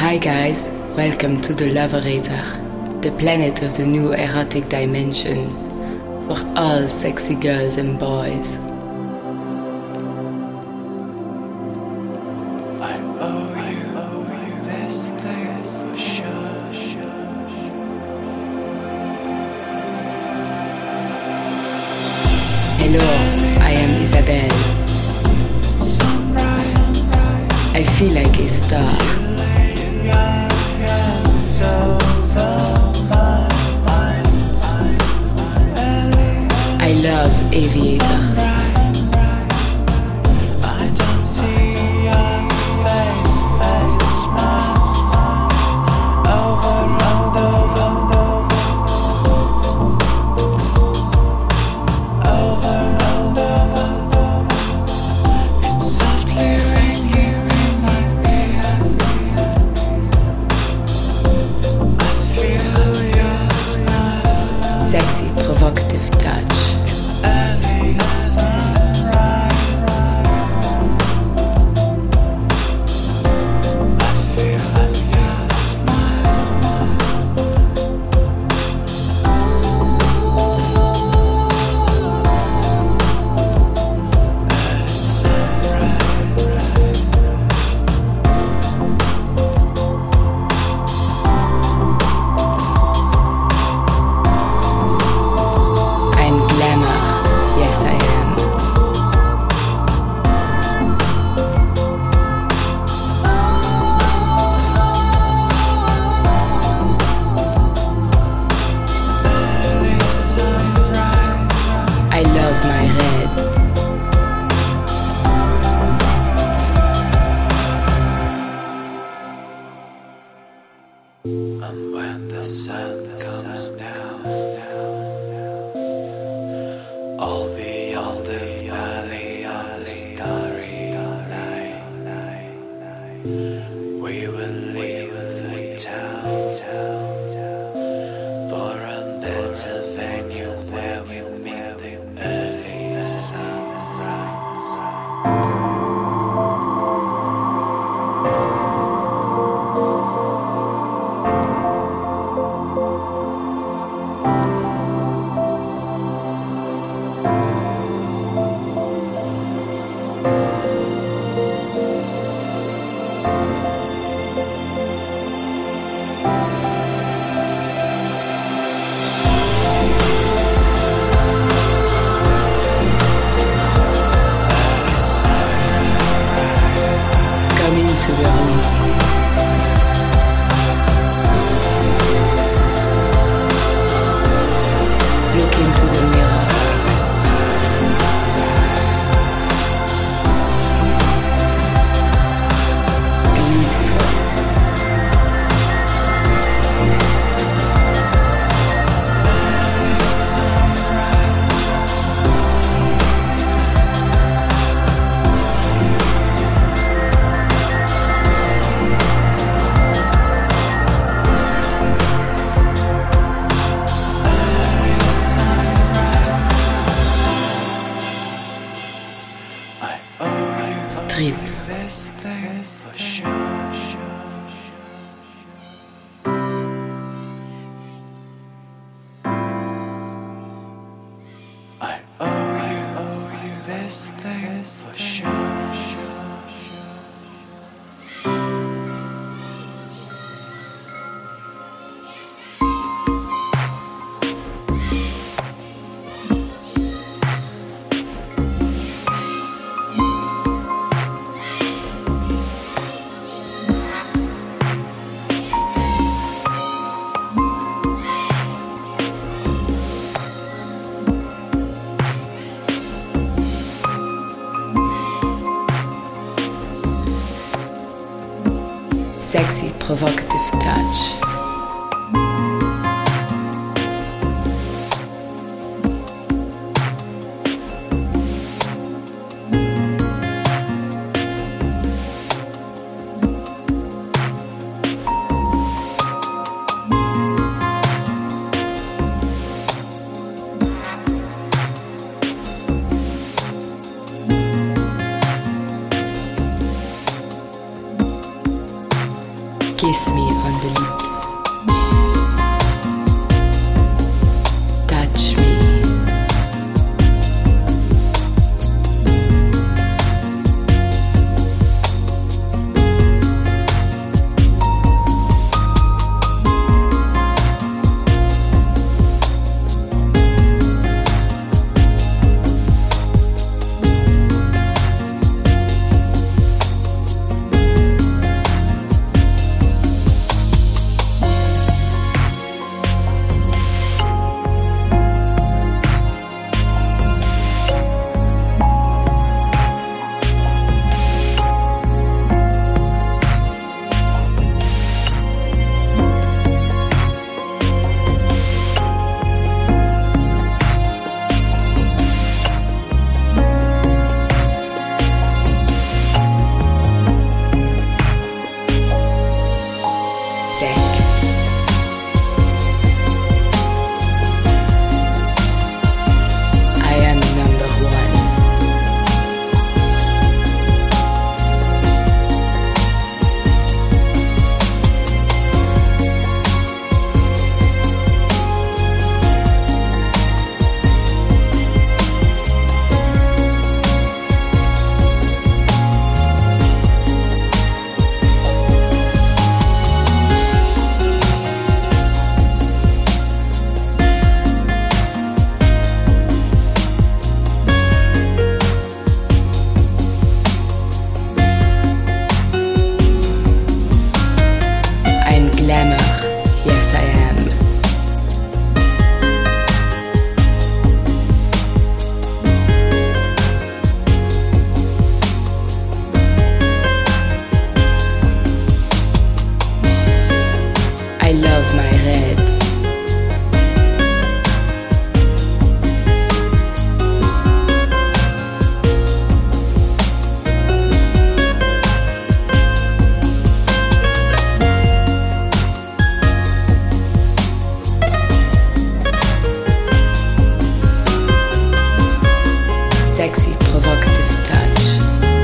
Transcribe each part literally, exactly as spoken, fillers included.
Hi guys, welcome to the Loverator, the planet of the new erotic dimension for all sexy girls and boys. Hello, I am Isabelle. I feel like a star. I love aviators. I don't see your face as it smiles over and over, over and over. It's softly ringing in my ears. I feel your smile. Sexy, provocative touch. And when the sun comes down, all beyond the valley of the starry night, we will leave the town for a better venue where we meet the early sunrise. To the room. Look into the mirror. Beautiful. Strip. This thing for sure. I owe you this thing for sure. Sexy, provocative touch. Kiss me on the lips. Touch me. Sexy, provocative touch.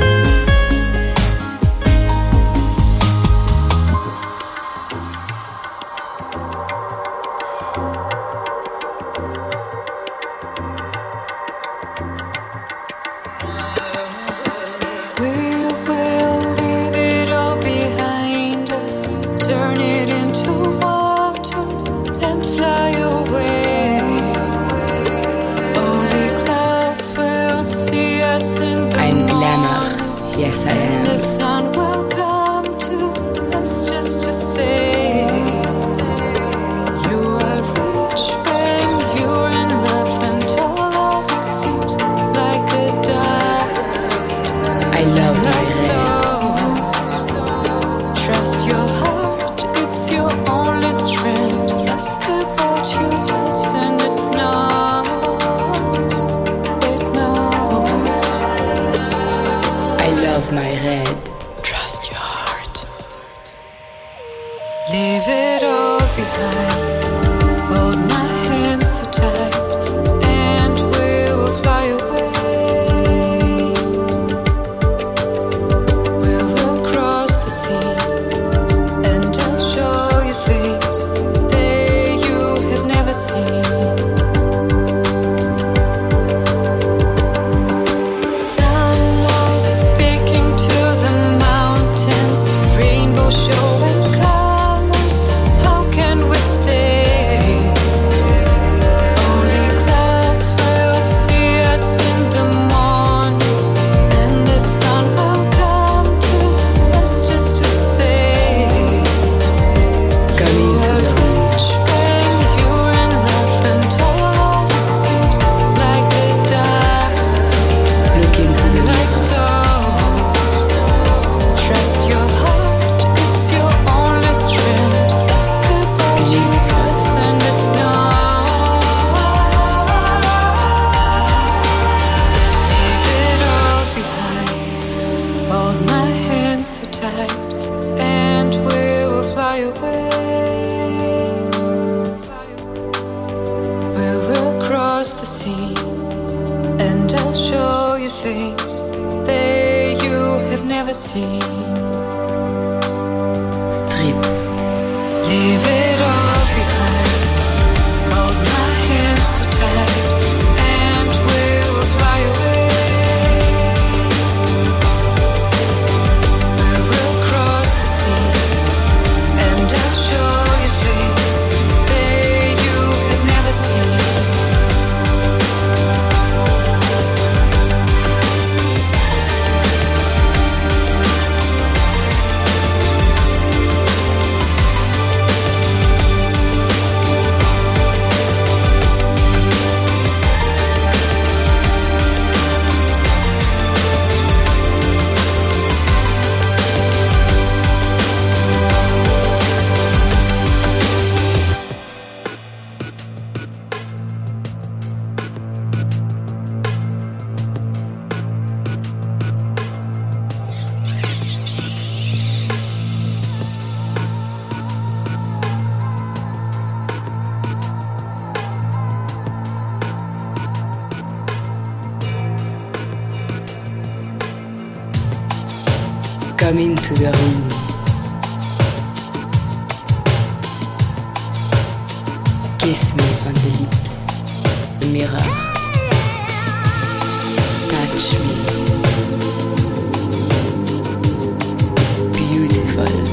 We will leave it all behind us, turn it into water and fly away. Only clouds will see us in the I'm morning. glamour, yes I am. The sun will come to us just to say you are rich when you're in love, and all of this seems like a dance. I love my Like red. stones. Trust your heart, it's your only strength. Ask about your debts and it knows, it knows. I love my red. Trust your heart. Leave it all behind. Hold my hand so tight, and we will fly away. We will cross the sea, and I'll show you things that you have never seen. Sunlight speaking to the mountains, rainbow showing colors. How can we stay? Only clouds will see us in the morning, and the sun will come to us just to say Coming you to are the room. rich when you're in love, and all this seems like a dance. Look into the Like mirror. stones, trust your heart, it's your only strength. Ask about your debts and it knows. Leave it all behind. Hold my hand so tight, and we will fly away. We will cross the sea, and I'll show you things that you have never seen. Strip. Come into the room. Kiss me on the lips, the mirror. Touch me. Beautiful.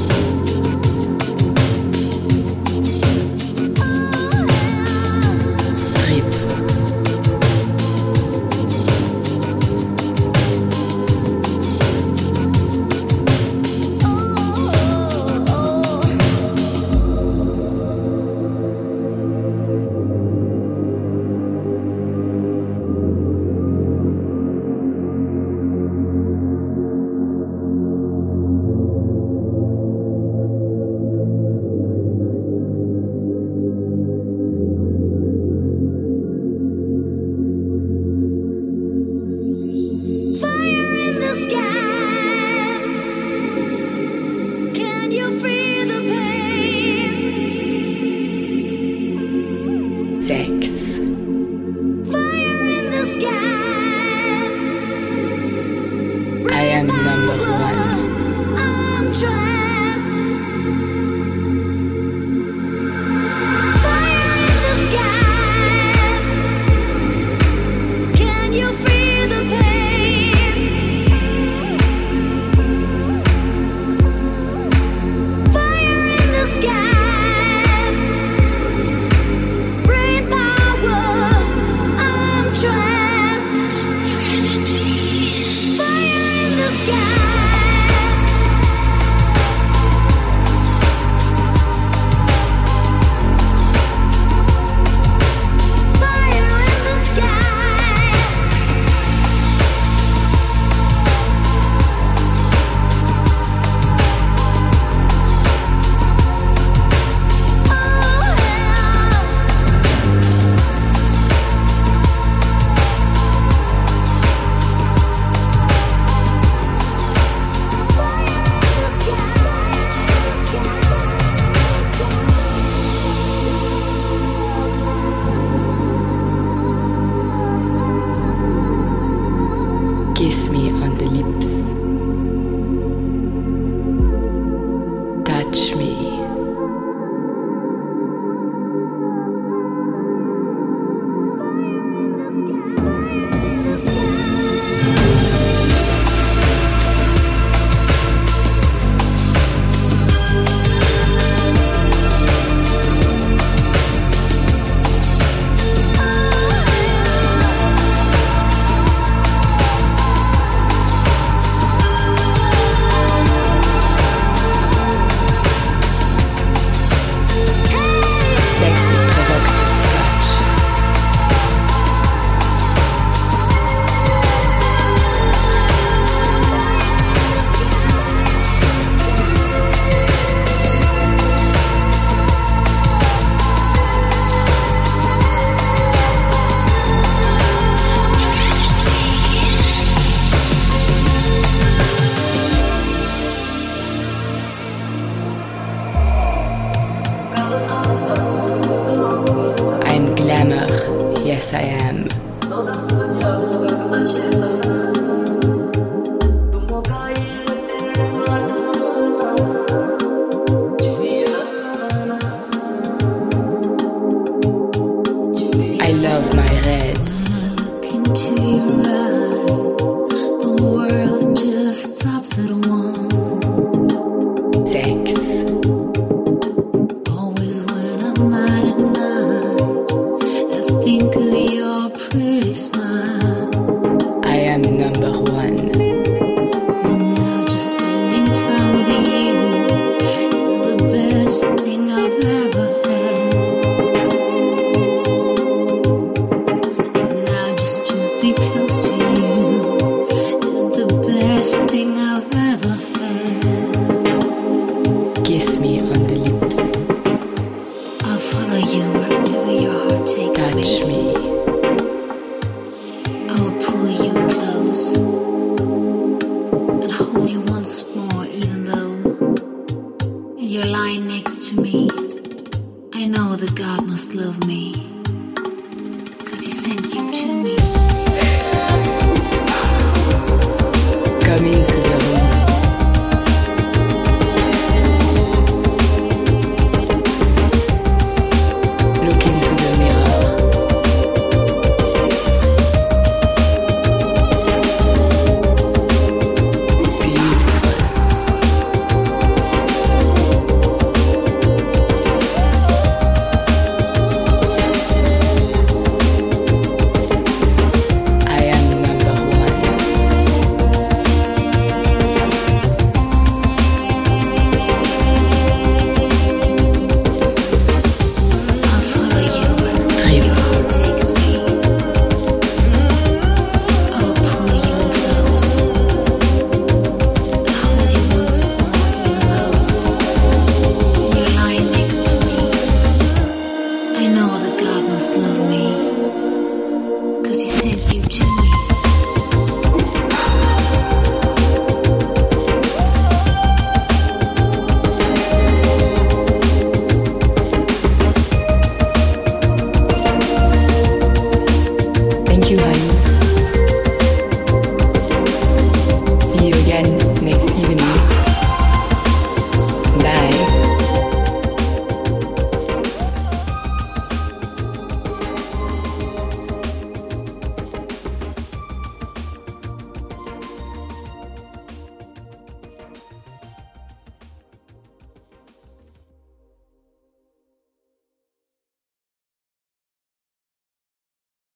Kiss me on the lips. Touch me. Yes, I am. I love my red. When I look into your eyes, the world just stops at one. Sex. Always when I'm out at night, I think of your pretty smile. I am number one. And now just spending time with you is the best thing I've ever had. And now just to be close to you is the best thing I've ever had. Kiss me on the lips. I'll follow you wherever your heart takes me. Touch me. I will pull you close and hold you once more, even though you're lying next to me. I know that God must love me, 'cause He sent you to me. Come into the